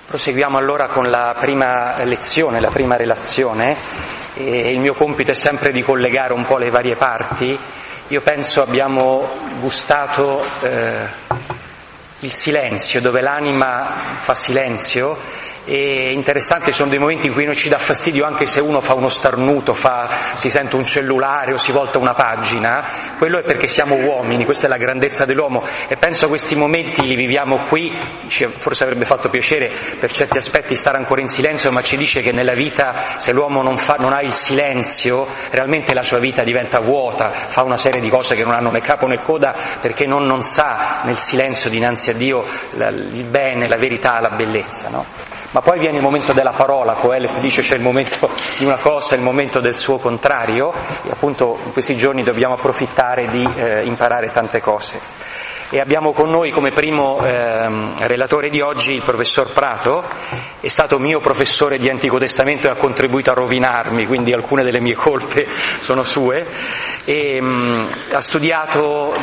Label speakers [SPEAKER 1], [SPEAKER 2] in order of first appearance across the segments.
[SPEAKER 1] Proseguiamo allora con la prima lezione, la prima relazione, e il mio compito è sempre di collegare un po' le varie parti. Io penso abbiamo gustato il silenzio, dove l'anima fa silenzio, e interessante, sono dei momenti in cui non ci dà fastidio anche se uno fa uno starnuto, si sente un cellulare o si volta una pagina. Quello è perché siamo uomini, questa è la grandezza dell'uomo, e penso questi momenti li viviamo qui. Forse avrebbe fatto piacere per certi aspetti stare ancora in silenzio, ma ci dice che nella vita, se l'uomo non ha il silenzio, realmente la sua vita diventa vuota, fa una serie di cose che non hanno né capo né coda, perché non sa nel silenzio dinanzi a Dio il bene, la verità, la bellezza, no? Ma poi viene il momento della parola. Coelet dice c'è il momento di una cosa e il momento del suo contrario, e appunto in questi giorni dobbiamo approfittare di imparare tante cose. E abbiamo con noi come primo relatore di oggi il professor Prato. È stato mio professore di Antico Testamento e ha contribuito a rovinarmi, quindi alcune delle mie colpe sono sue, e ha studiato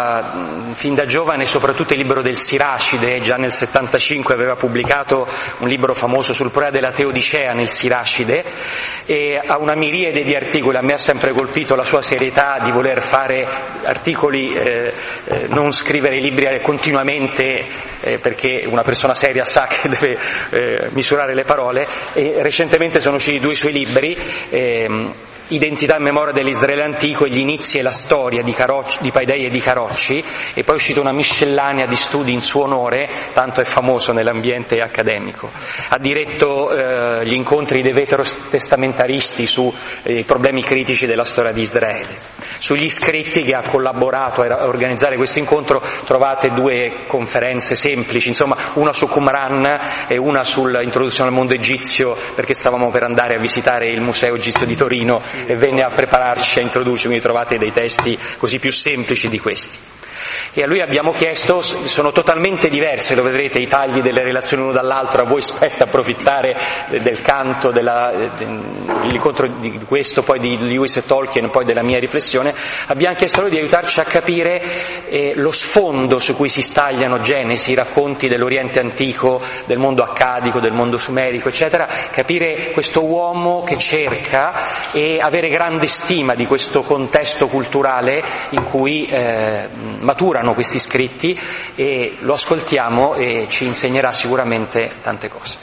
[SPEAKER 1] fin da giovane soprattutto il libro del Siracide. Già nel 75 aveva pubblicato un libro famoso sul problema della Teodicea nel Siracide, e ha una miriade di articoli. A me ha sempre colpito la sua serietà di voler fare articoli, non scrivere libri continuamente, perché una persona seria sa che deve misurare le parole, e recentemente sono usciti due suoi libri, Identità e memoria dell'Israele antico e gli inizi e la storia di Paidei e di Carocci, e poi è uscita una miscellanea di studi in suo onore, tanto è famoso nell'ambiente accademico. Ha diretto gli incontri dei veterotestamentaristi sui problemi critici della storia di Israele. Sugli scritti che ha collaborato a organizzare questo incontro trovate due conferenze semplici, insomma una su Qumran e una sull'introduzione al mondo egizio, perché stavamo per andare a visitare il Museo Egizio di Torino e venne a prepararci, a introdurci, quindi trovate dei testi così più semplici di questi. E a lui abbiamo chiesto, sono totalmente diverse, lo vedrete, i tagli delle relazioni uno dall'altro, a voi spetta approfittare del canto, dell'incontro di questo, poi di Lewis e Tolkien, poi della mia riflessione. Abbiamo chiesto a lui di aiutarci a capire lo sfondo su cui si stagliano Genesi, i racconti dell'Oriente antico, del mondo accadico, del mondo sumerico, eccetera, capire questo uomo che cerca e avere grande stima di questo contesto culturale in cui maturano questi scritti, e lo ascoltiamo e ci insegnerà sicuramente tante cose.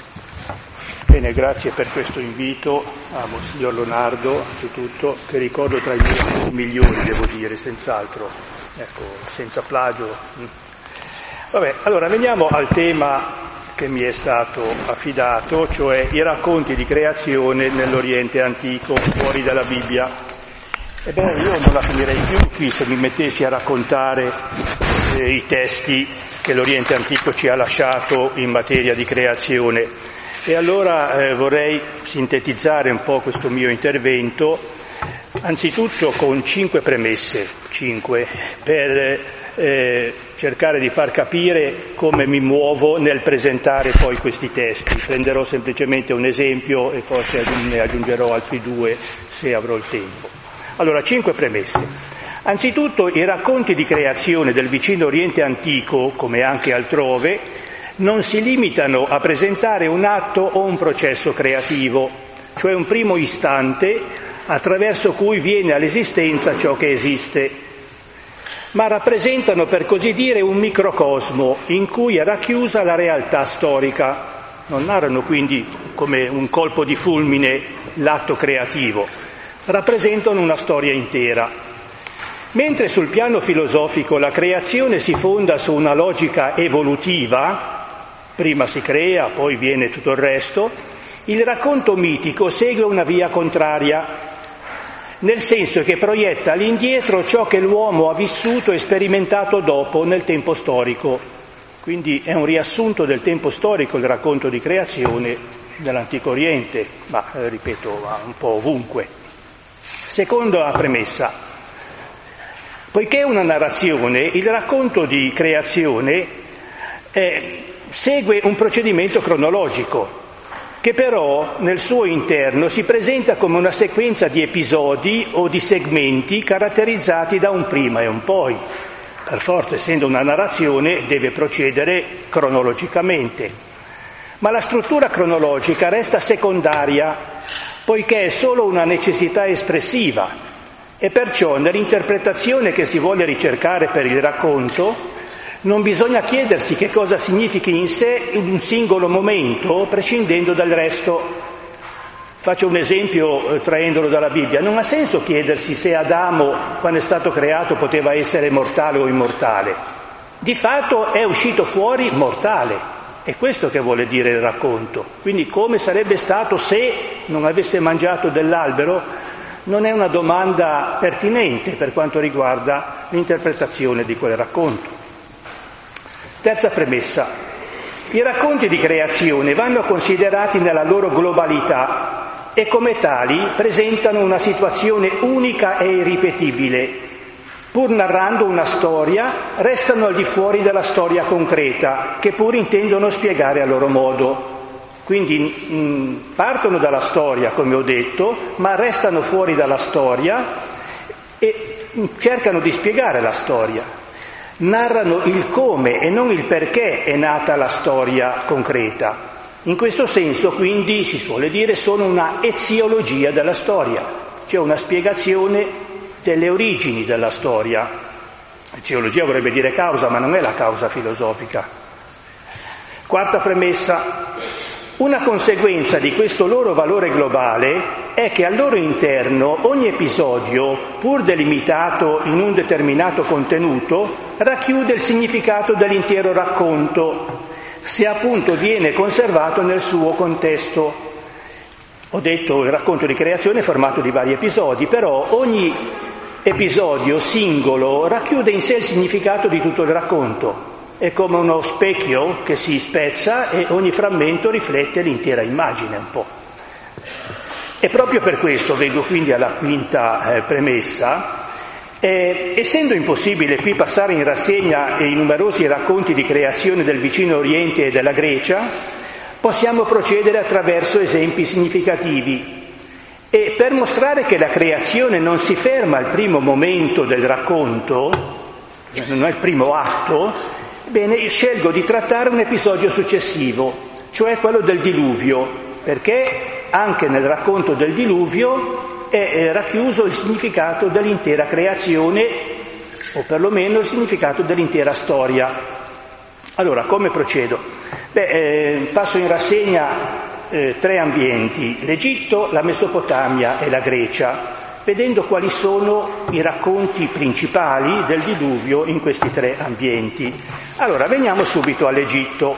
[SPEAKER 2] Bene, grazie per questo invito a Monsignor Leonardo, anzitutto, che ricordo tra i miei migliori, devo dire, senz'altro, ecco, senza plagio. Vabbè, allora veniamo al tema che mi è stato affidato, cioè i racconti di creazione nell'Oriente antico, fuori dalla Bibbia. Ebbene, io non la finirei più qui se mi mettessi a raccontare i testi che l'Oriente antico ci ha lasciato in materia di creazione. E allora vorrei sintetizzare un po' questo mio intervento, anzitutto con 5 premesse, per cercare di far capire come mi muovo nel presentare poi questi testi. Prenderò semplicemente un esempio e forse ne aggiungerò altri 2 se avrò il tempo. Allora, 5 premesse. Anzitutto, i racconti di creazione del vicino Oriente antico, come anche altrove, non si limitano a presentare un atto o un processo creativo, cioè un primo istante attraverso cui viene all'esistenza ciò che esiste, ma rappresentano, per così dire, un microcosmo in cui è racchiusa la realtà storica. Non narrano quindi come un colpo di fulmine l'atto creativo, rappresentano una storia intera. Mentre sul piano filosofico la creazione si fonda su una logica evolutiva, prima si crea, poi viene tutto il resto, il racconto mitico segue una via contraria, nel senso che proietta all'indietro ciò che l'uomo ha vissuto e sperimentato dopo nel tempo storico. Quindi è un riassunto del tempo storico il racconto di creazione dell'Antico Oriente, ma ripeto, va un po' ovunque. Seconda premessa. Poiché è una narrazione, il racconto di creazione segue un procedimento cronologico, che però nel suo interno si presenta come una sequenza di episodi o di segmenti caratterizzati da un prima e un poi. Per forza, essendo una narrazione, deve procedere cronologicamente. Ma la struttura cronologica resta secondaria, poiché è solo una necessità espressiva, e perciò nell'interpretazione che si vuole ricercare per il racconto non bisogna chiedersi che cosa significhi in sé un singolo momento, prescindendo dal resto. Faccio un esempio traendolo dalla Bibbia. Non ha senso chiedersi se Adamo, quando è stato creato, poteva essere mortale o immortale. Di fatto è uscito fuori mortale. È questo che vuole dire il racconto. Quindi come sarebbe stato se non avesse mangiato dell'albero non è una domanda pertinente per quanto riguarda l'interpretazione di quel racconto. Terza premessa. I racconti di creazione vanno considerati nella loro globalità e come tali presentano una situazione unica e irripetibile. Pur narrando una storia, restano al di fuori della storia concreta, che pur intendono spiegare a loro modo. Quindi partono dalla storia, come ho detto, ma restano fuori dalla storia e cercano di spiegare la storia. Narrano il come e non il perché è nata la storia concreta. In questo senso, quindi, si suole dire, sono una eziologia della storia, cioè una spiegazione delle origini della storia. Eziologia vorrebbe dire causa, ma non è la causa filosofica. Quarta premessa. Una conseguenza di questo loro valore globale è che al loro interno ogni episodio, pur delimitato in un determinato contenuto, racchiude il significato dell'intero racconto, se appunto viene conservato nel suo contesto. Ho detto il racconto di creazione è formato di vari episodi, però ogni episodio singolo racchiude in sé il significato di tutto il racconto. È come uno specchio che si spezza e ogni frammento riflette l'intera immagine un po'. E proprio per questo vengo quindi alla quinta premessa. Essendo impossibile qui passare in rassegna i numerosi racconti di creazione del vicino Oriente e della Grecia, possiamo procedere attraverso esempi significativi. E per mostrare che la creazione non si ferma al primo momento del racconto, non è il primo atto, bene, scelgo di trattare un episodio successivo, cioè quello del diluvio, perché anche nel racconto del diluvio è racchiuso il significato dell'intera creazione, o perlomeno il significato dell'intera storia. Allora, come procedo? Passo in rassegna 3 ambienti, l'Egitto, la Mesopotamia e la Grecia, vedendo quali sono i racconti principali del diluvio in questi 3 ambienti. Allora, veniamo subito all'Egitto.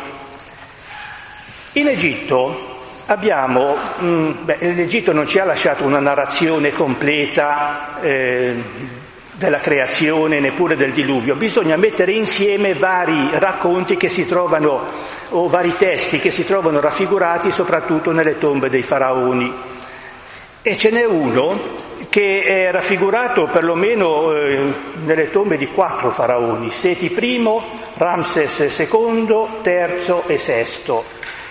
[SPEAKER 2] In Egitto abbiamo, l'Egitto non ci ha lasciato una narrazione completa della creazione, neppure del diluvio. Bisogna mettere insieme vari racconti che si trovano, o vari testi che si trovano raffigurati soprattutto nelle tombe dei faraoni. E ce n'è uno che è raffigurato perlomeno nelle tombe di 4 faraoni, Seti I, Ramses II, III e VI.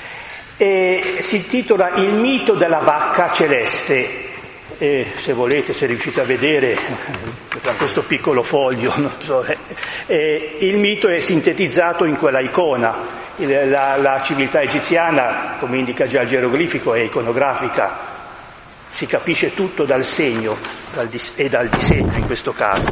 [SPEAKER 2] E si intitola Il mito della vacca celeste. E se volete, se riuscite a vedere da questo piccolo foglio, non so, il mito è sintetizzato in quella icona. La civiltà egiziana, come indica già il geroglifico, è iconografica. Si capisce tutto dal segno e dal disegno in questo caso.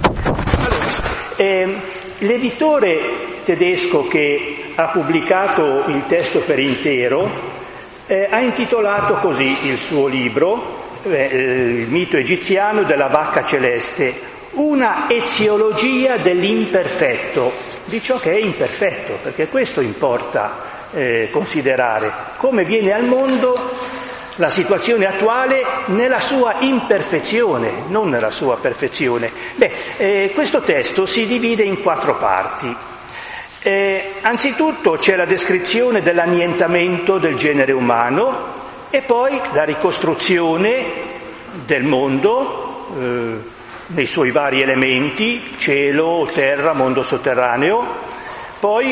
[SPEAKER 2] L'editore tedesco che ha pubblicato il testo per intero ha intitolato così il suo libro, il mito egiziano della vacca celeste, una eziologia dell'imperfetto, di ciò che è imperfetto, perché questo importa considerare, come viene al mondo la situazione attuale nella sua imperfezione, non nella sua perfezione. Questo testo si divide in 4 parti. Anzitutto c'è la descrizione dell'annientamento del genere umano e poi la ricostruzione del mondo nei suoi vari elementi, cielo, terra, mondo sotterraneo, poi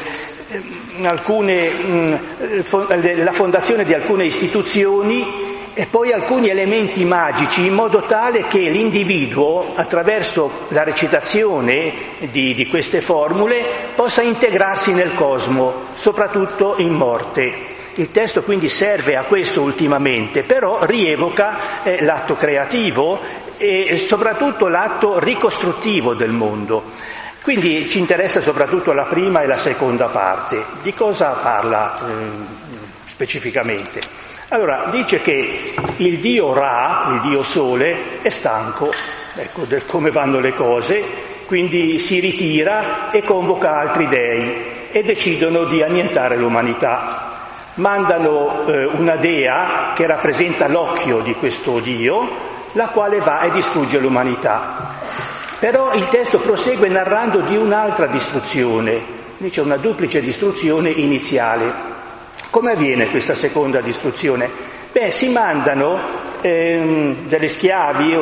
[SPEAKER 2] la fondazione di alcune istituzioni e poi alcuni elementi magici, in modo tale che l'individuo, attraverso la recitazione di queste formule, possa integrarsi nel cosmo, soprattutto in morte. Il testo quindi serve a questo ultimamente, però rievoca l'atto creativo e soprattutto l'atto ricostruttivo del mondo. Quindi ci interessa soprattutto la prima e la seconda parte. Di cosa parla specificamente? Allora, dice che il dio Ra, il dio Sole, è stanco, ecco, del come vanno le cose, quindi si ritira e convoca altri dei e decidono di annientare l'umanità. Mandano una dea che rappresenta l'occhio di questo dio, la quale va e distrugge l'umanità. Però il testo prosegue narrando di un'altra distruzione, dice una duplice distruzione iniziale. Come avviene questa seconda distruzione? Si mandano delle schiavi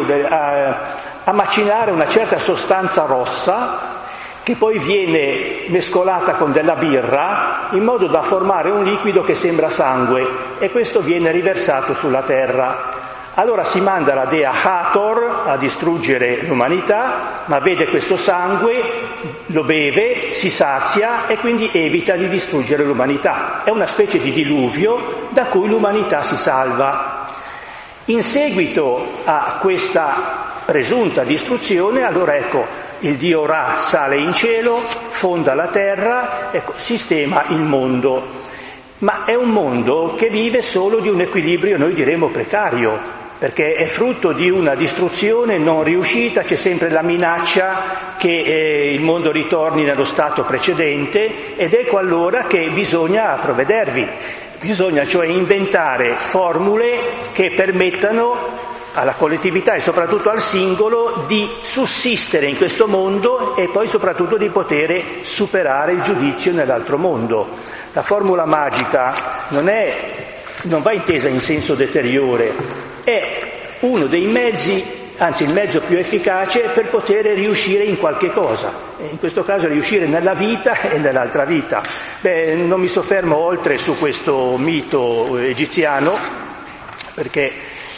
[SPEAKER 2] a macinare una certa sostanza rossa che poi viene mescolata con della birra in modo da formare un liquido che sembra sangue e questo viene riversato sulla terra. Allora si manda la dea Hathor a distruggere l'umanità, ma vede questo sangue, lo beve, si sazia e quindi evita di distruggere l'umanità. È una specie di diluvio da cui l'umanità si salva. In seguito a questa presunta distruzione, allora ecco, il dio Ra sale in cielo, fonda la terra, ecco, sistema il mondo. Ma è un mondo che vive solo di un equilibrio, noi diremo precario, perché è frutto di una distruzione non riuscita, c'è sempre la minaccia che il mondo ritorni nello stato precedente ed ecco allora che bisogna provvedervi, bisogna cioè inventare formule che permettano alla collettività e soprattutto al singolo di sussistere in questo mondo e poi soprattutto di poter superare il giudizio nell'altro mondo. La formula magica non va intesa in senso deteriore, è uno dei mezzi, anzi il mezzo più efficace per poter riuscire in qualche cosa, in questo caso riuscire nella vita e nell'altra vita. Non mi soffermo oltre su questo mito egiziano perché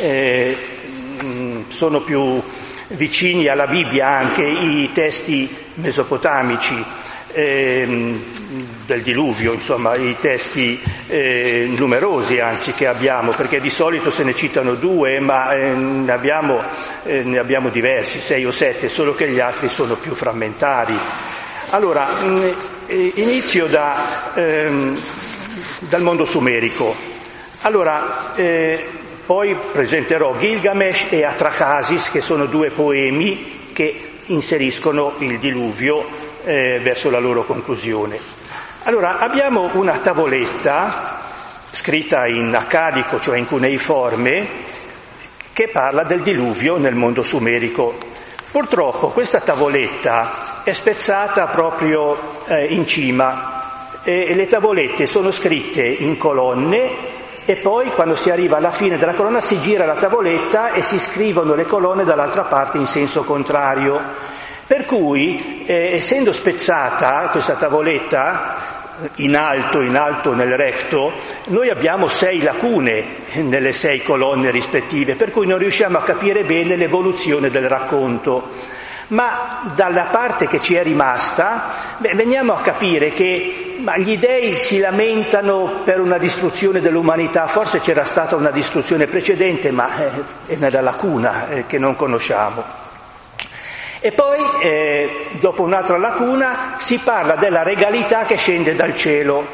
[SPEAKER 2] sono più vicini alla Bibbia anche i testi mesopotamici del diluvio, insomma i testi numerosi anzi che abbiamo, perché di solito se ne citano 2, ma ne abbiamo diversi, 6 o 7, solo che gli altri sono più frammentari. Allora, inizio dal mondo sumerico. Allora, poi presenterò Gilgamesh e Atrahasis, che sono 2 poemi che inseriscono il diluvio verso la loro conclusione. Allora, abbiamo una tavoletta scritta in accadico, cioè in cuneiforme, che parla del diluvio nel mondo sumerico. Purtroppo questa tavoletta è spezzata proprio in cima e le tavolette sono scritte in colonne e poi quando si arriva alla fine della colonna si gira la tavoletta e si scrivono le colonne dall'altra parte in senso contrario. Per cui, essendo spezzata questa tavoletta in alto nel recto, noi abbiamo 6 lacune nelle 6 colonne rispettive, per cui non riusciamo a capire bene l'evoluzione del racconto. Ma dalla parte che ci è rimasta, veniamo a capire che gli dei si lamentano per una distruzione dell'umanità, forse c'era stata una distruzione precedente, ma è nella lacuna che non conosciamo. E poi, dopo un'altra lacuna, si parla della regalità che scende dal cielo.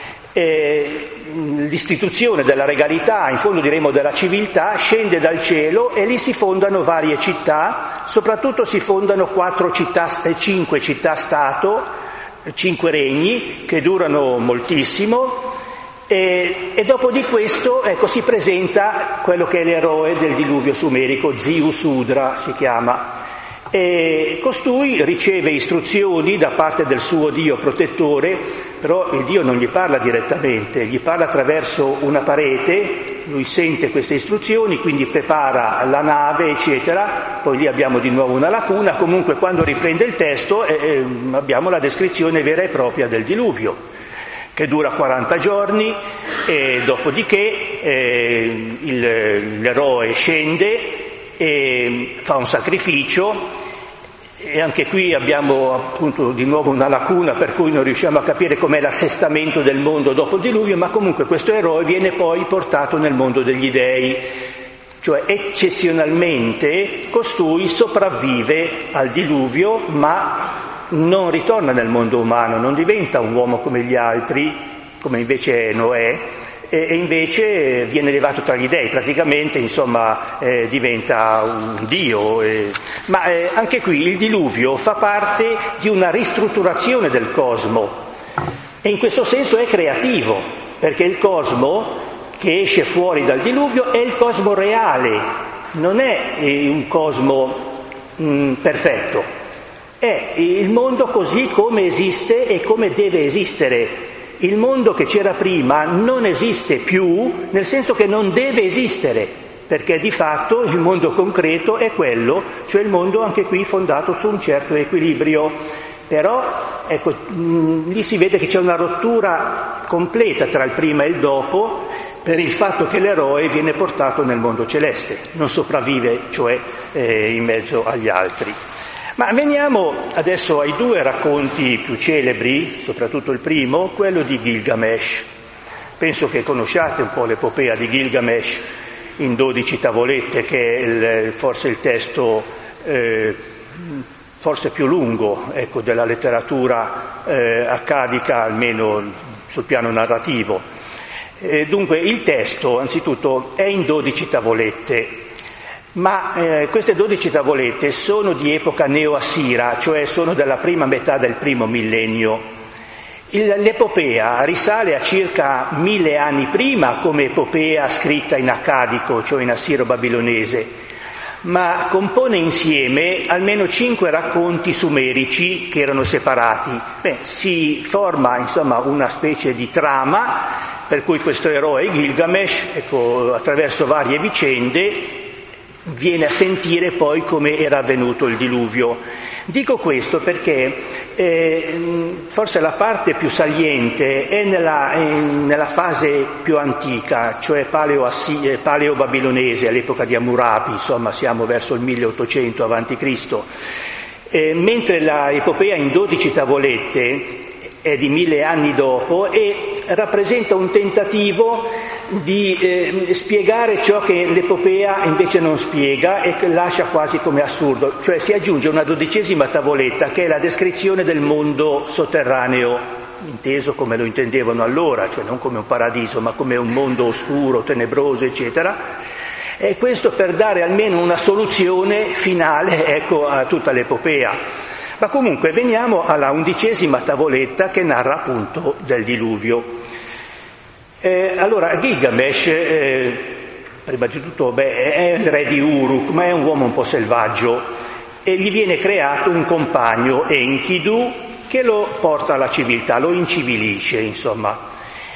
[SPEAKER 2] L'istituzione della regalità, in fondo diremo della civiltà, scende dal cielo e lì si fondano varie città, soprattutto si fondano 5 città-stato, 5 regni che durano moltissimo e dopo di questo si presenta quello che è l'eroe del diluvio sumerico, Ziusudra si chiama. E costui riceve istruzioni da parte del suo dio protettore, però il dio non gli parla direttamente, gli parla attraverso una parete, lui sente queste istruzioni, quindi prepara la nave, eccetera. Poi lì abbiamo di nuovo una lacuna, comunque quando riprende il testo abbiamo la descrizione vera e propria del diluvio, che dura 40 giorni, e dopodiché l'eroe scende e fa un sacrificio. E anche qui abbiamo appunto di nuovo una lacuna per cui non riusciamo a capire com'è l'assestamento del mondo dopo il diluvio, ma comunque questo eroe viene poi portato nel mondo degli dei, cioè eccezionalmente costui sopravvive al diluvio ma non ritorna nel mondo umano, non diventa un uomo come gli altri, come invece Noè, e invece viene elevato tra gli dei, praticamente diventa un dio. Ma anche qui il diluvio fa parte di una ristrutturazione del cosmo e in questo senso è creativo, perché il cosmo che esce fuori dal diluvio è il cosmo reale, non è un cosmo perfetto, è il mondo così come esiste e come deve esistere. Il mondo che c'era prima non esiste più, nel senso che non deve esistere, perché di fatto il mondo concreto è quello, cioè il mondo anche qui fondato su un certo equilibrio. Però ecco, lì si vede che c'è una rottura completa tra il prima e il dopo, per il fatto che l'eroe viene portato nel mondo celeste, non sopravvive cioè in mezzo agli altri. Ma veniamo adesso ai due racconti più celebri, soprattutto il primo, quello di Gilgamesh. Penso che conosciate un po' l'epopea di Gilgamesh in 12 tavolette, che è forse il testo forse più lungo, ecco, della letteratura accadica, almeno sul piano narrativo. Dunque il testo, anzitutto, è in 12 tavolette. Ma queste 12 tavolette sono di epoca neo-assira, cioè sono della prima metà del primo millennio. L'epopea risale a circa 1000 anni prima come epopea scritta in accadico, cioè in assiro-babilonese, ma compone insieme almeno 5 racconti sumerici che erano separati. Si forma una specie di trama per cui questo eroe Gilgamesh, ecco, attraverso varie vicende, viene a sentire poi come era avvenuto il diluvio. Dico questo perché forse la parte più saliente è nella fase più antica, cioè paleo-babilonese, all'epoca di Hammurabi, siamo verso il 1800 a.C., mentre la epopea in 12 tavolette è di 1000 anni dopo e rappresenta un tentativo di spiegare ciò che l'epopea invece non spiega e che lascia quasi come assurdo, cioè si aggiunge una 12ª tavoletta che è la descrizione del mondo sotterraneo, inteso come lo intendevano allora, cioè non come un paradiso ma come un mondo oscuro, tenebroso, eccetera, e questo per dare almeno una soluzione finale, ecco, a tutta l'epopea. Ma comunque veniamo alla 11ª tavoletta che narra appunto del diluvio. Allora Gilgamesh, prima di tutto, è il re di Uruk, ma è un uomo un po' selvaggio e gli viene creato un compagno, Enkidu, che lo porta alla civiltà, lo incivilisce, insomma.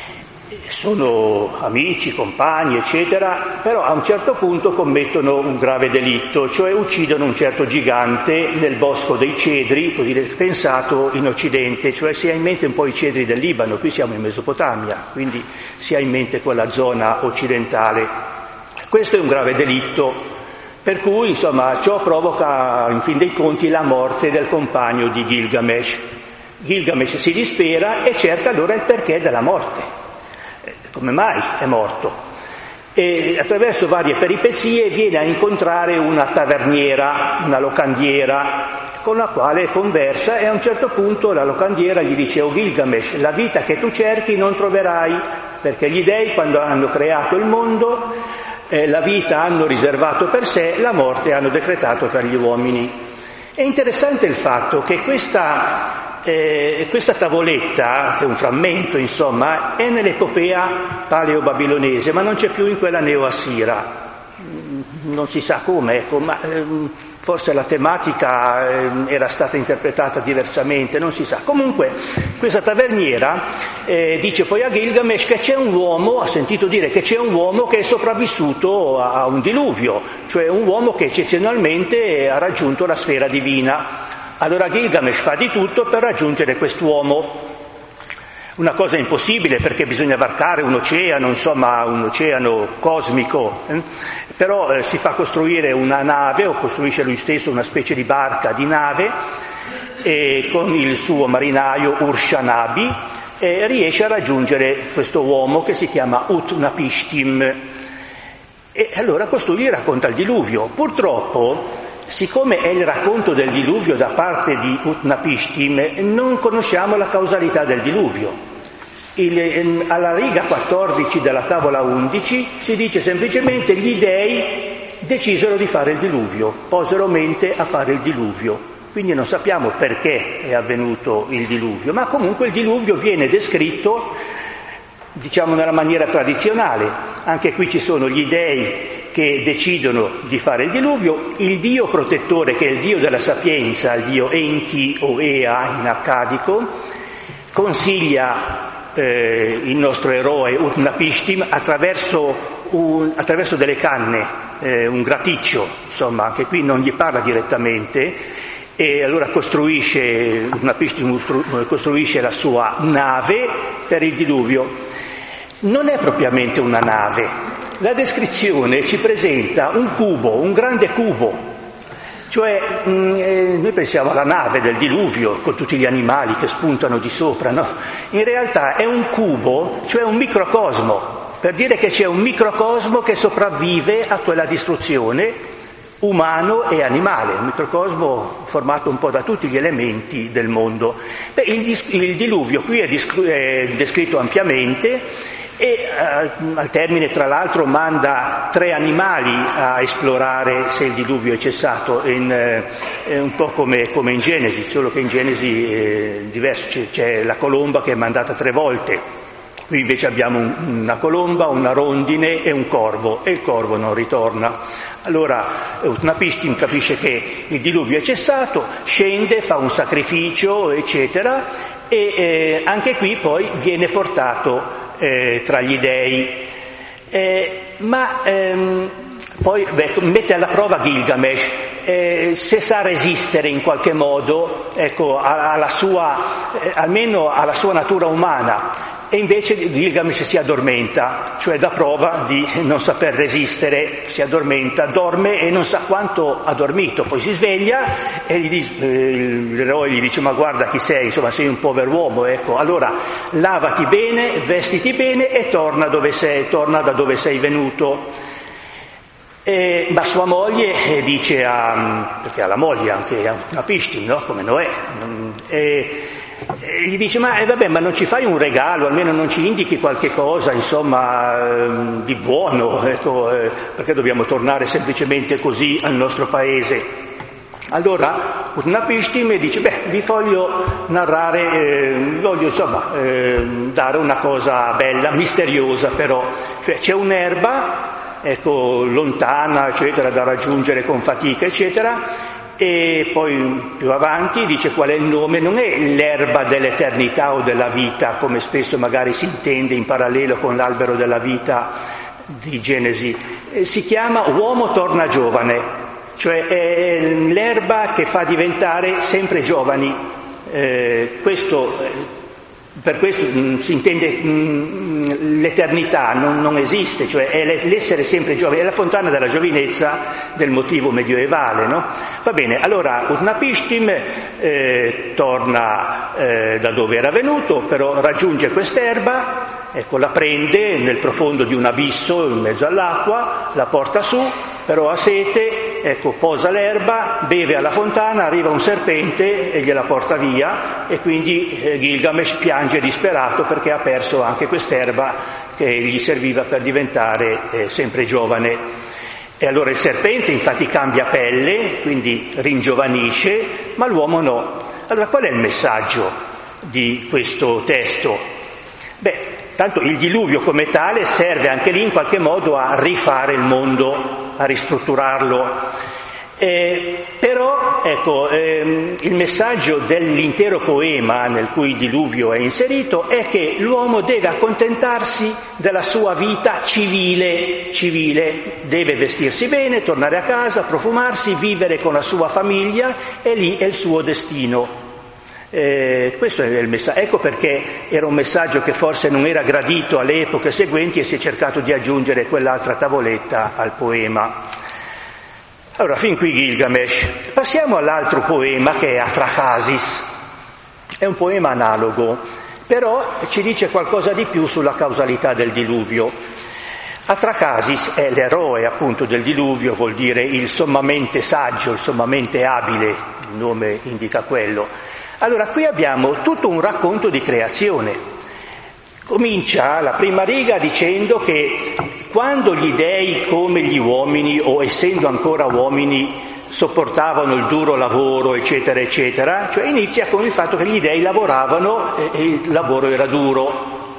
[SPEAKER 2] Sono amici, compagni, eccetera, però a un certo punto commettono un grave delitto, cioè uccidono un certo gigante nel bosco dei cedri, così pensato in Occidente, cioè si ha in mente un po' i cedri del Libano, qui siamo in Mesopotamia, quindi si ha in mente quella zona occidentale. Questo è un grave delitto, per cui ciò provoca in fin dei conti la morte del compagno di Gilgamesh. Gilgamesh si dispera e cerca allora il perché della morte. Come mai è morto? E attraverso varie peripezie viene a incontrare una taverniera, una locandiera, con la quale conversa e a un certo punto la locandiera gli dice: «Oh Gilgamesh, la vita che tu cerchi non troverai, perché gli dei quando hanno creato il mondo la vita hanno riservato per sé, la morte hanno decretato per gli uomini». È interessante il fatto che questa tavoletta, che è un frammento insomma, è nell'epopea paleo-babilonese, ma non c'è più in quella neo-assira. Non si sa come, ecco, ma forse la tematica era stata interpretata diversamente, non si sa. Comunque questa taverniera dice poi a Gilgamesh che c'è un uomo, ha sentito dire che c'è un uomo che è sopravvissuto a un diluvio, cioè un uomo che eccezionalmente ha raggiunto la sfera divina. Allora Gilgamesh fa di tutto per raggiungere quest'uomo. una cosa impossibile perché bisogna varcare un oceano, insomma un oceano cosmico, però si fa costruire una nave, o costruisce lui stesso una specie di barca di nave, e con il suo marinaio Urshanabi riesce a raggiungere questo uomo che si chiama Utnapishtim, e allora costui gli racconta il diluvio. Purtroppo, siccome è il racconto del diluvio da parte di Utnapishtim, non conosciamo la causalità del diluvio. Alla riga 14 della tavola 11 si dice semplicemente gli dei decisero di fare il diluvio, posero mente a fare il diluvio. Quindi non sappiamo perché è avvenuto il diluvio, ma comunque il diluvio viene descritto, diciamo, nella maniera tradizionale. Anche qui ci sono gli dei che decidono di fare il diluvio, il dio protettore, che è il dio della sapienza, il dio Enki o Ea in accadico, consiglia il nostro eroe Utnapishtim attraverso delle canne, un graticcio, insomma, anche qui non gli parla direttamente, e allora Utnapishtim costruisce la sua nave per il diluvio. Non è propriamente una nave, la descrizione ci presenta un cubo, un grande cubo, cioè noi pensiamo alla nave del diluvio con tutti gli animali che spuntano di sopra, no? In realtà è un cubo, cioè un microcosmo, per dire che c'è un microcosmo che sopravvive a quella distruzione, umano e animale, un microcosmo formato un po' da tutti gli elementi del mondo. Il diluvio qui è descritto ampiamente, e al termine, tra l'altro, manda 3 animali a esplorare se il diluvio è cessato, è un po' come in Genesi, solo che in Genesi è diverso, c'è la colomba che è mandata 3 volte. Qui invece abbiamo una colomba, una rondine e un corvo, e il corvo non ritorna. Allora Utnapishtim capisce che il diluvio è cessato, scende, fa un sacrificio, eccetera, e anche qui poi viene portato tra gli dei. Poi mette alla prova Gilgamesh, se sa resistere in qualche modo, ecco, almeno alla sua natura umana. E invece Gilgamesh si addormenta, cioè dà prova di non saper resistere, si addormenta, dorme e non sa quanto ha dormito, poi si sveglia e l'eroe gli dice: ma guarda chi sei, insomma sei un pover'uomo, ecco, allora lavati bene, vestiti bene e torna da dove sei venuto. Ma sua moglie dice perché ha la moglie anche a Utnapishtim, no? Come Noè, gli dice: ma non ci fai un regalo, almeno non ci indichi qualche cosa, insomma, di buono, ecco, perché dobbiamo tornare semplicemente così al nostro paese? Allora Utnapishtim dice: vi voglio narrare, dare una cosa bella, misteriosa però, cioè c'è un'erba, ecco, lontana, eccetera, da raggiungere con fatica, eccetera. E poi più avanti dice qual è il nome, non è l'erba dell'eternità o della vita, come spesso magari si intende in parallelo con l'albero della vita di Genesi, si chiama uomo torna giovane, cioè è l'erba che fa diventare sempre giovani. Per questo si intende l'eternità, non esiste, cioè è l'essere sempre giovani, è la fontana della giovinezza del motivo medioevale, no? Va bene, allora Utnapishtim torna da dove era venuto, però raggiunge quest'erba, ecco, la prende nel profondo di un abisso in mezzo all'acqua, la porta su, però ha sete, ecco, posa l'erba, beve alla fontana, arriva un serpente e gliela porta via, e quindi Gilgamesh piange disperato perché ha perso anche quest'erba che gli serviva per diventare sempre giovane. E allora il serpente infatti cambia pelle, quindi ringiovanisce, ma l'uomo no. Allora qual è il messaggio di questo testo? Tanto il diluvio come tale serve anche lì in qualche modo a rifare il mondo, a ristrutturarlo. Però ecco, il messaggio dell'intero poema nel cui il diluvio è inserito è che l'uomo deve accontentarsi della sua vita civile, deve vestirsi bene, tornare a casa, profumarsi, vivere con la sua famiglia, e lì è il suo destino. Questo è il messaggio. Ecco perché era un messaggio che forse non era gradito alle epoche seguenti e si è cercato di aggiungere quell'altra tavoletta al poema. Allora, fin qui Gilgamesh. Passiamo all'altro poema che è Atrahasis. È un poema analogo, però ci dice qualcosa di più sulla causalità del diluvio. Atrahasis è l'eroe appunto del diluvio, vuol dire il sommamente saggio, il sommamente abile, il nome indica quello. Allora, qui abbiamo tutto un racconto di creazione. Comincia la prima riga dicendo che quando gli dei come gli uomini, o essendo ancora uomini, sopportavano il duro lavoro, eccetera, eccetera, cioè inizia con il fatto che gli dei lavoravano e il lavoro era duro.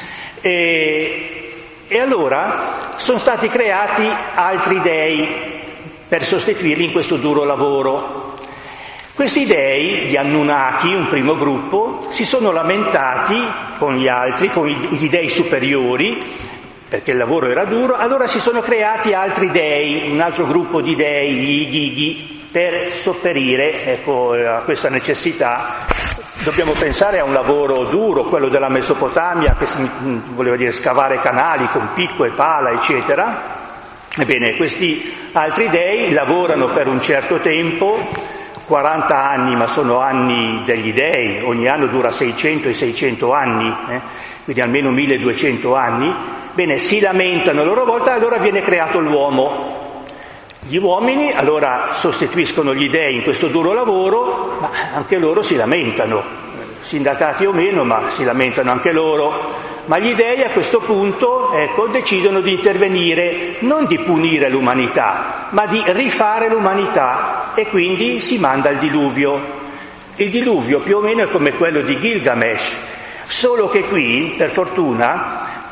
[SPEAKER 2] E allora sono stati creati altri dei per sostituirli in questo duro lavoro. Questi dei, gli Anunnaki, un primo gruppo, si sono lamentati con gli altri, con gli dei superiori, perché il lavoro era duro, allora si sono creati altri dei, un altro gruppo di dei, gli Igigi, per sopperire a questa necessità. Dobbiamo pensare a un lavoro duro, quello della Mesopotamia, che voleva dire scavare canali con picco e pala, eccetera. Ebbene, questi altri dei lavorano per un certo tempo, 40 anni, ma sono anni degli dei, ogni anno dura 600 e 600 anni, quindi almeno 1200 anni. Bene, si lamentano a loro volta, allora viene creato l'uomo. Gli uomini allora sostituiscono gli dei in questo duro lavoro, ma anche loro si lamentano, sindacati o meno, ma si lamentano anche loro. Ma gli dei a questo punto, decidono di intervenire, non di punire l'umanità, ma di rifare l'umanità, e quindi si manda il diluvio. Il diluvio più o meno è come quello di Gilgamesh, solo che qui, per fortuna,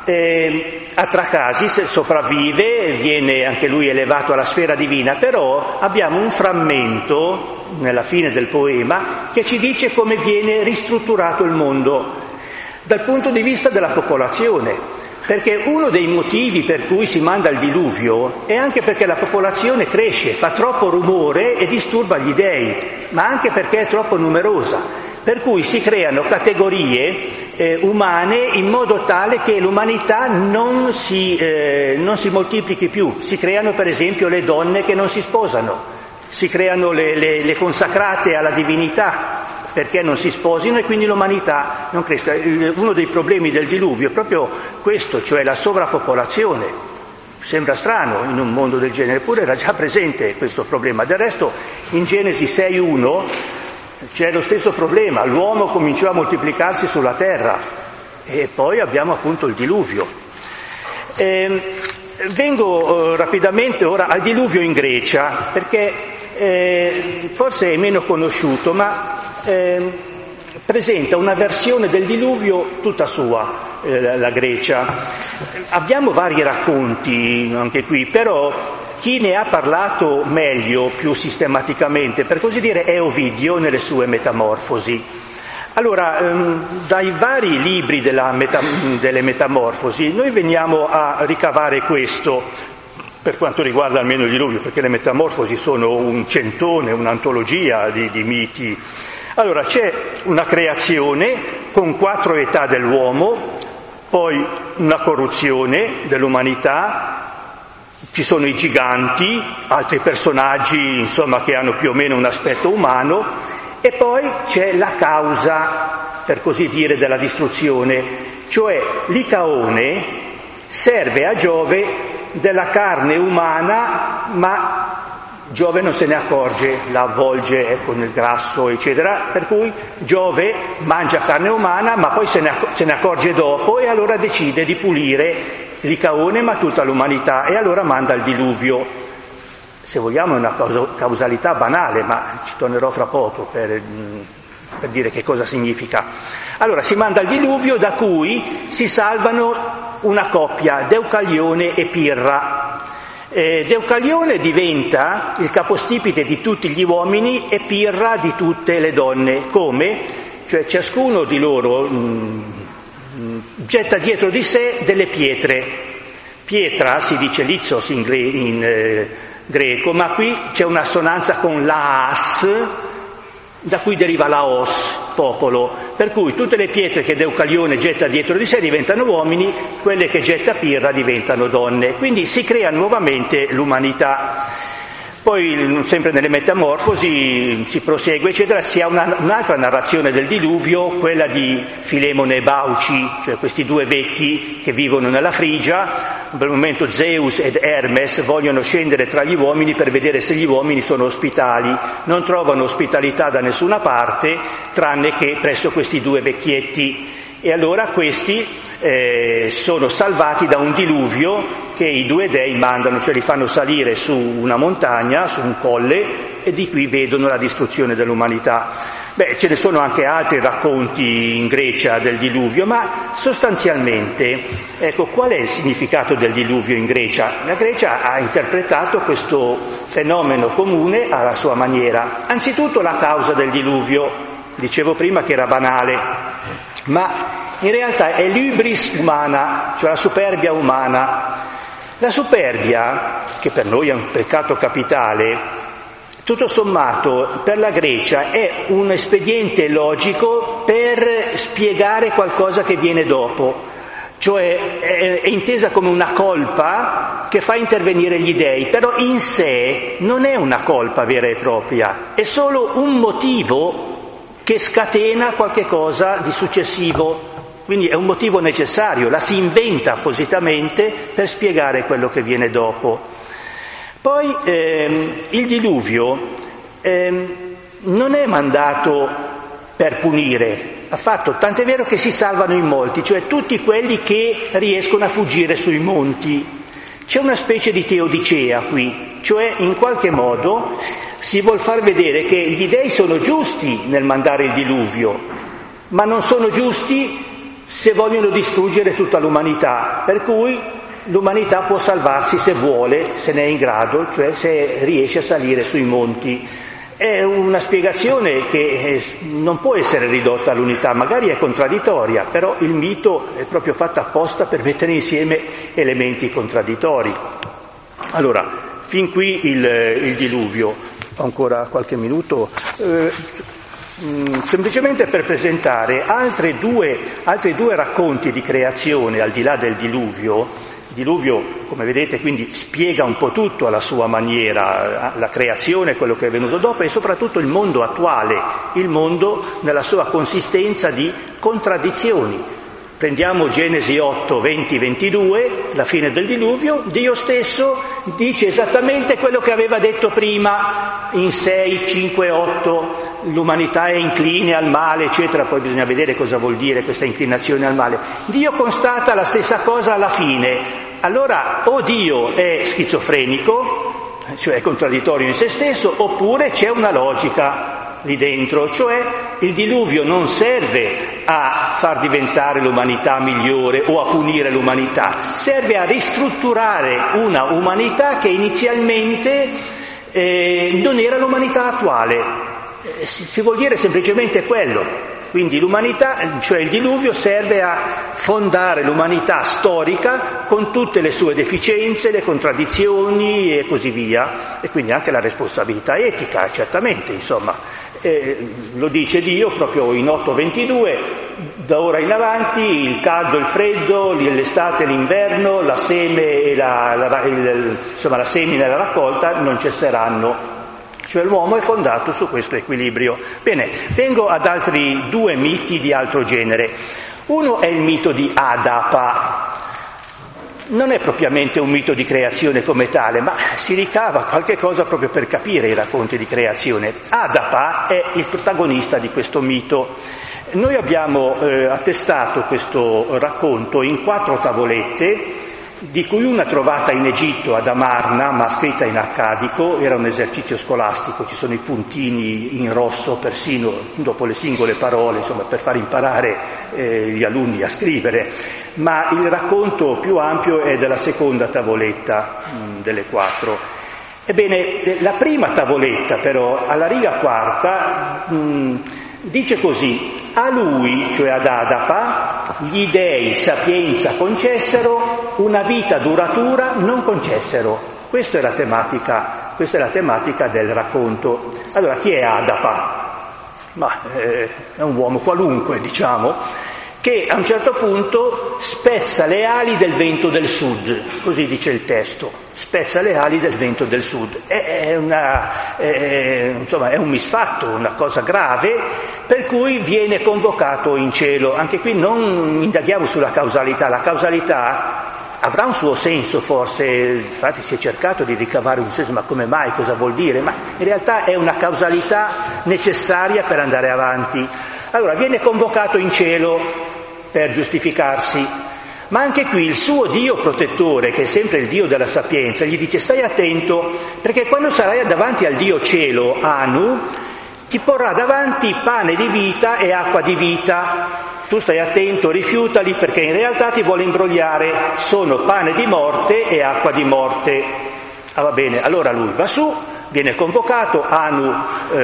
[SPEAKER 2] Atrahasis sopravvive, viene anche lui elevato alla sfera divina, però abbiamo un frammento nella fine del poema che ci dice come viene ristrutturato il mondo dal punto di vista della popolazione, perché uno dei motivi per cui si manda il diluvio è anche perché la popolazione cresce, fa troppo rumore e disturba gli dei, ma anche perché è troppo numerosa, per cui si creano categorie umane in modo tale che l'umanità non si moltiplichi più. Si creano per esempio le donne che non si sposano, si creano le consacrate alla divinità perché non si sposino, e quindi l'umanità non cresca. Uno dei problemi del diluvio è proprio questo, cioè la sovrappopolazione. Sembra strano in un mondo del genere, eppure era già presente questo problema. Del resto in Genesi 6.1 c'è lo stesso problema, l'uomo cominciò a moltiplicarsi sulla terra e poi abbiamo appunto il diluvio. Vengo rapidamente ora al diluvio in Grecia, perché forse è meno conosciuto, ma presenta una versione del diluvio tutta sua, la Grecia. Abbiamo vari racconti anche qui, però chi ne ha parlato meglio, più sistematicamente, per così dire, è Ovidio nelle sue Metamorfosi. Allora, dai vari libri delle Metamorfosi noi veniamo a ricavare questo, per quanto riguarda almeno il diluvio, perché le Metamorfosi sono un centone, un'antologia di miti. Allora, c'è una creazione con 4 età dell'uomo, poi una corruzione dell'umanità, ci sono i giganti, altri personaggi, insomma, che hanno più o meno un aspetto umano, e poi c'è la causa, per così dire, della distruzione, cioè l'Icaone serve a Giove della carne umana, ma Giove non se ne accorge, la avvolge con il grasso, eccetera, per cui Giove mangia carne umana, ma poi se ne accorge dopo, e allora decide di pulire l'Icaone ma tutta l'umanità, e allora manda il diluvio. Se vogliamo è una causalità banale, ma ci tornerò fra poco per dire che cosa significa. Allora si manda il diluvio, da cui si salvano una coppia, Deucalione e Pirra. Deucalione diventa il capostipite di tutti gli uomini e Pirra di tutte le donne. Come? Cioè ciascuno di loro getta dietro di sé delle pietre. Pietra si dice lithos in greco, ma qui c'è un'assonanza con laas, da cui deriva laos. popolo, per cui tutte le pietre che Deucalione getta dietro di sé diventano uomini, quelle che getta Pirra diventano donne, quindi si crea nuovamente l'umanità. Poi sempre nelle Metamorfosi si prosegue eccetera, si ha un'altra narrazione del diluvio, quella di Filemone e Bauci, cioè questi due vecchi che vivono nella Frigia. In quel momento Zeus ed Hermes vogliono scendere tra gli uomini per vedere se gli uomini sono ospitali, non trovano ospitalità da nessuna parte tranne che presso questi due vecchietti, e allora questi sono salvati da un diluvio che i due dei mandano, cioè li fanno salire su una montagna, su un colle, e di qui vedono la distruzione dell'umanità. Ce ne sono anche altri racconti in Grecia del diluvio, ma sostanzialmente, ecco, qual è il significato del diluvio in Grecia? La Grecia ha interpretato questo fenomeno comune alla sua maniera. Anzitutto la causa del diluvio, dicevo prima che era banale, ma in realtà è l'hybris umana, cioè la superbia umana. La superbia, che per noi è un peccato capitale, tutto sommato per la Grecia è un espediente logico per spiegare qualcosa che viene dopo, cioè è intesa come una colpa che fa intervenire gli dei, però in sé non è una colpa vera e propria, è solo un motivo che scatena qualche cosa di successivo. Quindi è un motivo necessario, la si inventa appositamente per spiegare quello che viene dopo. Poi il diluvio non è mandato per punire, affatto, tant'è vero che si salvano in molti, cioè tutti quelli che riescono a fuggire sui monti. C'è una specie di teodicea qui, cioè in qualche modo si vuol far vedere che gli dei sono giusti nel mandare il diluvio, ma non sono giusti se vogliono distruggere tutta l'umanità, per cui l'umanità può salvarsi se vuole, se ne è in grado, cioè se riesce a salire sui monti. È una spiegazione che non può essere ridotta all'unità, magari è contraddittoria, però il mito è proprio fatto apposta per mettere insieme elementi contraddittori. Allora, fin qui il diluvio. Ho ancora qualche minuto. Semplicemente per presentare altri due racconti di creazione al di là del diluvio. Il diluvio, come vedete, quindi spiega un po' tutto alla sua maniera, la creazione, quello che è venuto dopo e soprattutto il mondo attuale, il mondo nella sua consistenza di contraddizioni. Prendiamo Genesi 8, 20, 22, la fine del diluvio, Dio stesso dice esattamente quello che aveva detto prima in 6, 5, 8, l'umanità è incline al male, eccetera, poi bisogna vedere cosa vuol dire questa inclinazione al male. Dio constata la stessa cosa alla fine, allora o Dio è schizofrenico, cioè è contraddittorio in se stesso, oppure c'è una logica lì dentro, cioè il diluvio non serve a far diventare l'umanità migliore o a punire l'umanità, serve a ristrutturare una umanità che inizialmente non era l'umanità attuale. Si vuol dire semplicemente quello. Quindi l'umanità, cioè il diluvio, serve a fondare l'umanità storica con tutte le sue deficienze, le contraddizioni e così via, e quindi anche la responsabilità etica, certamente, insomma. Lo dice Dio proprio in 8:22, da ora in avanti il caldo, il freddo, l'estate e l'inverno, la seme e la semina e la raccolta non cesseranno. Cioè l'uomo è fondato su questo equilibrio. Bene, vengo ad altri due miti di altro genere. Uno è il mito di Adapa. Non è propriamente un mito di creazione come tale, ma si ricava qualche cosa proprio per capire i racconti di creazione. Adapa è il protagonista di questo mito. Noi abbiamo attestato questo racconto in 4 tavolette, di cui una trovata in Egitto ad Amarna, ma scritta in accadico, era un esercizio scolastico, ci sono i puntini in rosso persino dopo le singole parole, insomma, per far imparare gli alunni a scrivere, ma il racconto più ampio è della seconda tavoletta delle 4. Ebbene, la prima tavoletta però, alla riga quarta, dice così: a lui, cioè ad Adapa, gli dei sapienza concessero, una vita duratura non concessero. Questa è la tematica del racconto. Allora, chi è Adapa? ma è un uomo qualunque, diciamo, che a un certo punto spezza le ali del vento del sud, così dice il testo, spezza le ali del vento del sud. È un misfatto, una cosa grave, per cui viene convocato in cielo. Anche qui non indaghiamo sulla causalità, la causalità avrà un suo senso forse, infatti si è cercato di ricavare un senso, ma come mai, cosa vuol dire? Ma in realtà è una causalità necessaria per andare avanti. Allora viene convocato in cielo per giustificarsi, ma anche qui il suo Dio protettore, che è sempre il Dio della sapienza, gli dice: stai attento, perché quando sarai davanti al Dio cielo, Anu, ti porrà davanti pane di vita e acqua di vita. Tu stai attento, rifiutali, perché in realtà ti vuole imbrogliare, sono pane di morte e acqua di morte. Ah, va bene, allora lui va su, viene convocato, Anu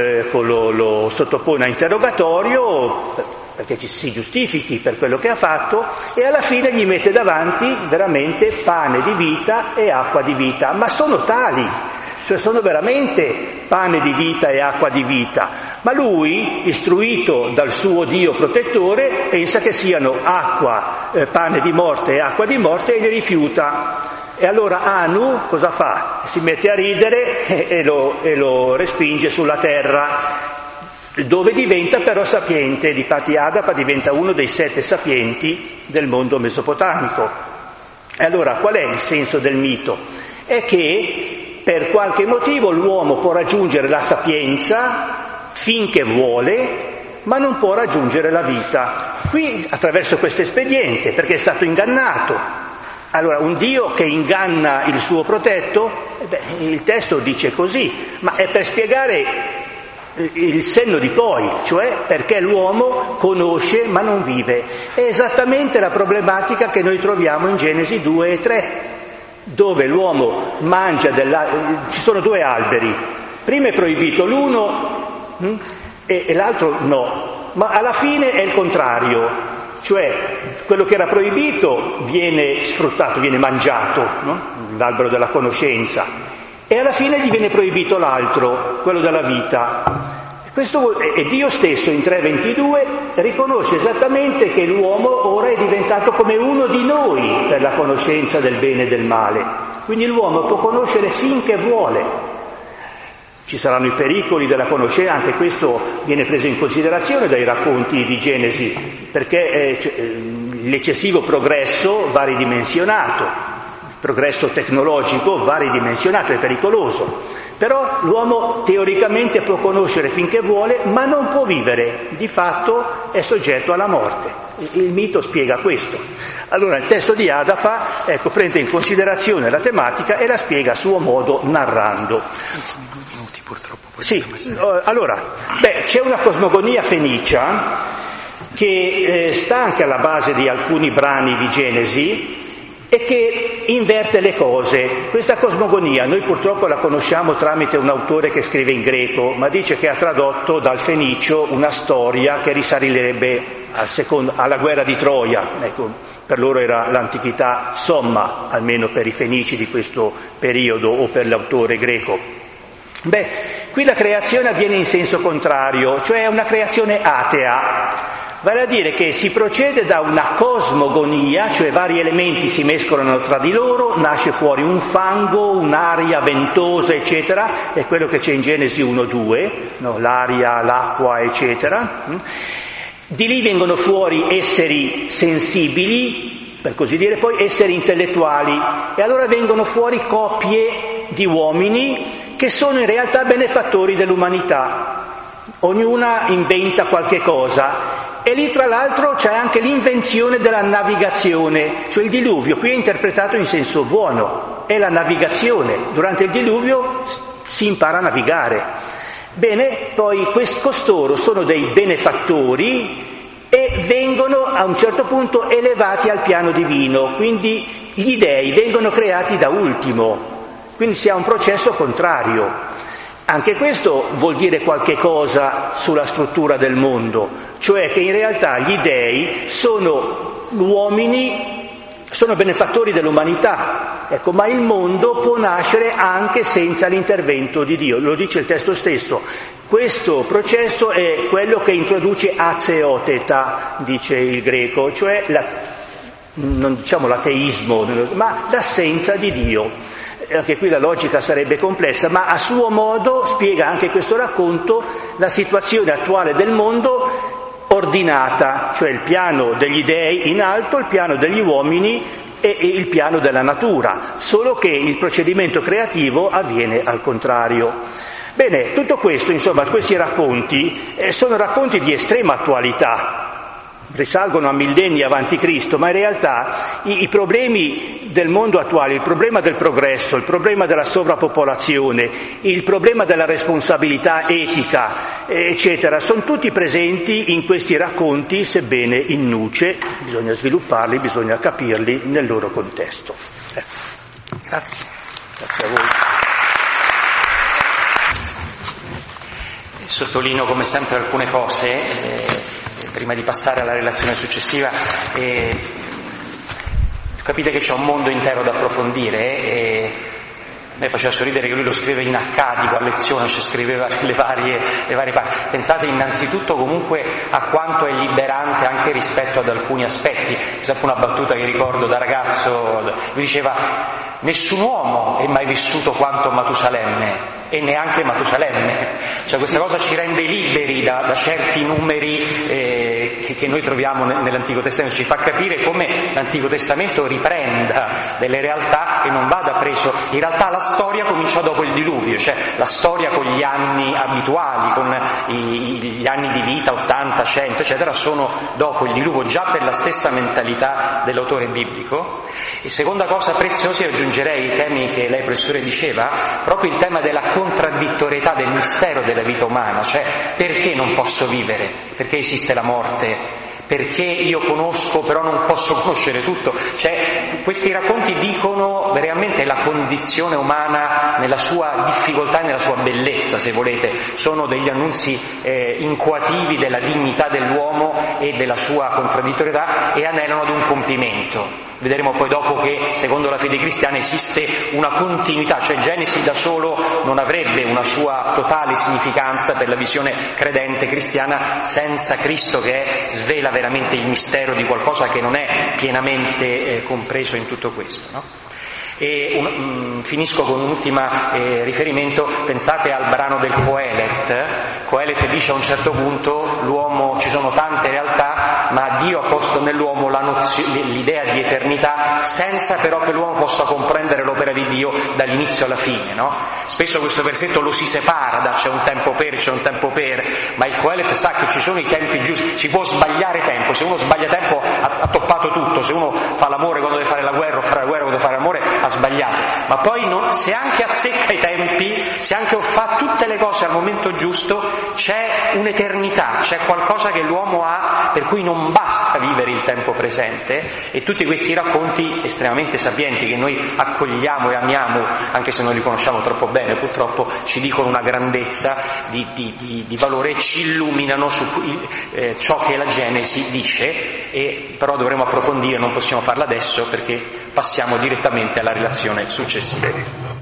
[SPEAKER 2] lo sottopone a interrogatorio, perché ci si giustifichi per quello che ha fatto, e alla fine gli mette davanti veramente pane di vita e acqua di vita, ma sono tali, cioè sono veramente pane di vita e acqua di vita, ma lui, istruito dal suo Dio protettore, pensa che siano acqua, pane di morte e acqua di morte, e li rifiuta. E allora Anu cosa fa? Si mette a ridere e lo respinge sulla terra, dove diventa però sapiente. Difatti Adapa diventa uno dei 7 sapienti del mondo mesopotamico. E allora qual è il senso del mito? È che per qualche motivo l'uomo può raggiungere la sapienza finché vuole, ma non può raggiungere la vita. Qui attraverso questo espediente, perché è stato ingannato. Allora, un Dio che inganna il suo protetto, il testo dice così, ma è per spiegare il senno di poi, cioè perché l'uomo conosce ma non vive. È esattamente la problematica che noi troviamo in Genesi 2 e 3, dove l'uomo mangia ci sono 2 alberi, prima è proibito l'uno e l'altro no, ma alla fine è il contrario, cioè quello che era proibito viene sfruttato, viene mangiato, no? L'albero della conoscenza, e alla fine gli viene proibito l'altro, quello della vita. E Dio stesso in 3:22 riconosce esattamente che l'uomo ora è diventato come uno di noi per la conoscenza del bene e del male. Quindi l'uomo può conoscere finché vuole. Ci saranno i pericoli della conoscenza, anche questo viene preso in considerazione dai racconti di Genesi, perché l'eccessivo progresso va ridimensionato, il progresso tecnologico va ridimensionato, è pericoloso. Però l'uomo teoricamente può conoscere finché vuole, ma non può vivere, di fatto è soggetto alla morte. Il mito spiega questo. Allora il testo di Adapa prende in considerazione la tematica e la spiega a suo modo narrando. Sì, allora, c'è una cosmogonia fenicia che sta anche alla base di alcuni brani di Genesi e che inverte le cose. Questa cosmogonia noi purtroppo la conosciamo tramite un autore che scrive in greco, ma dice che ha tradotto dal fenicio una storia che risalirebbe alla guerra di Troia. Ecco, per loro era l'antichità somma, almeno per i fenici di questo periodo o per l'autore greco. Qui la creazione avviene in senso contrario, cioè è una creazione atea. Vale a dire che si procede da una cosmogonia, cioè vari elementi si mescolano tra di loro, nasce fuori un fango, un'aria ventosa, eccetera, è quello che c'è in Genesi 1-2, no? L'aria, l'acqua, eccetera. Di lì vengono fuori esseri sensibili, per così dire, poi esseri intellettuali, e allora vengono fuori coppie di uomini che sono in realtà benefattori dell'umanità. Ognuna inventa qualche cosa. E lì tra l'altro c'è anche l'invenzione della navigazione, cioè il diluvio, qui è interpretato in senso buono, è la navigazione, durante il diluvio si impara a navigare. Bene, poi costoro sono dei benefattori e vengono a un certo punto elevati al piano divino, quindi gli dei vengono creati da ultimo, quindi si ha un processo contrario. Anche questo vuol dire qualche cosa sulla struttura del mondo, cioè che in realtà gli dei sono uomini, sono benefattori dell'umanità, Ecco, ma il mondo può nascere anche senza l'intervento di Dio, lo dice il testo stesso. Questo processo è quello che introduce azeoteta, dice il greco, cioè non diciamo l'ateismo, ma l'assenza di Dio. Anche qui la logica sarebbe complessa, ma a suo modo spiega anche questo racconto la situazione attuale del mondo ordinata, cioè il piano degli dei in alto, il piano degli uomini e il piano della natura, solo che il procedimento creativo avviene al contrario. Bene, tutto questo, insomma, questi racconti sono racconti di estrema attualità, risalgono a millenni avanti Cristo, ma in realtà i problemi del mondo attuale, il problema del progresso, il problema della sovrappopolazione, il problema della responsabilità etica, eccetera, sono tutti presenti in questi racconti, sebbene in nuce. Bisogna svilupparli, bisogna capirli nel loro contesto.
[SPEAKER 1] Grazie.
[SPEAKER 2] Grazie a voi.
[SPEAKER 1] Sottolineo come sempre alcune cose prima di passare alla relazione successiva. Capite che c'è un mondo intero da approfondire e a me faceva sorridere che lui lo scrive in accadico a lezione, ci scriveva le varie parti. Pensate innanzitutto comunque a quanto è liberante anche rispetto ad alcuni aspetti. C'è sempre una battuta che ricordo da ragazzo, lui diceva: nessun uomo è mai vissuto quanto Matusalemme, e neanche Matusalemme. Cioè questa cosa ci rende liberi da certi numeri che noi troviamo nell'Antico Testamento, ci fa capire come l'Antico Testamento riprenda delle realtà e non vada preso. In realtà la storia comincia dopo il diluvio, cioè la storia con gli anni abituali, con gli anni di vita, 80, 100, eccetera, sono dopo il diluvio, già per la stessa mentalità dell'autore biblico. E seconda cosa preziosa, io aggiungerei i temi che lei, professore, diceva, proprio il tema della contraddittorietà del mistero della vita umana, cioè perché non posso vivere, perché esiste la morte, perché io conosco però non posso conoscere tutto. Cioè questi racconti dicono veramente la condizione umana nella sua difficoltà e nella sua bellezza, se volete, sono degli annunzi incoativi della dignità dell'uomo e della sua contraddittorietà, e anelano ad un compimento. Vedremo poi dopo che secondo la fede cristiana esiste una continuità, cioè Genesi da solo non avrebbe una sua totale significanza per la visione credente cristiana senza Cristo, che svela veramente il mistero di qualcosa che non è pienamente compreso in tutto questo, no? E finisco con un ultimo riferimento. Pensate al brano del Coelet dice a un certo punto: l'uomo, ci sono tante realtà, ma Dio ha posto nell'uomo l'idea di eternità, senza però che l'uomo possa comprendere l'opera di Dio dall'inizio alla fine, no? Spesso questo versetto lo si separa c'è un tempo per, ma il Coelet sa che ci sono i tempi giusti, si può sbagliare tempo, se uno sbaglia tempo ha toppato tutto, se uno fa l'amore quando deve fare la guerra o fa la guerra quando deve fare l'amore ha sbagliato, ma poi se anche azzecca i tempi, se anche fa tutte le cose al momento giusto, c'è un'eternità, c'è qualcosa che l'uomo ha, per cui non basta vivere il tempo presente. E tutti questi racconti estremamente sapienti che noi accogliamo e amiamo, anche se non li conosciamo troppo bene purtroppo, ci dicono una grandezza di valore e ci illuminano su ciò che la Genesi dice, e però dovremo approfondire, non possiamo farlo adesso perché passiamo direttamente alla relazione successiva.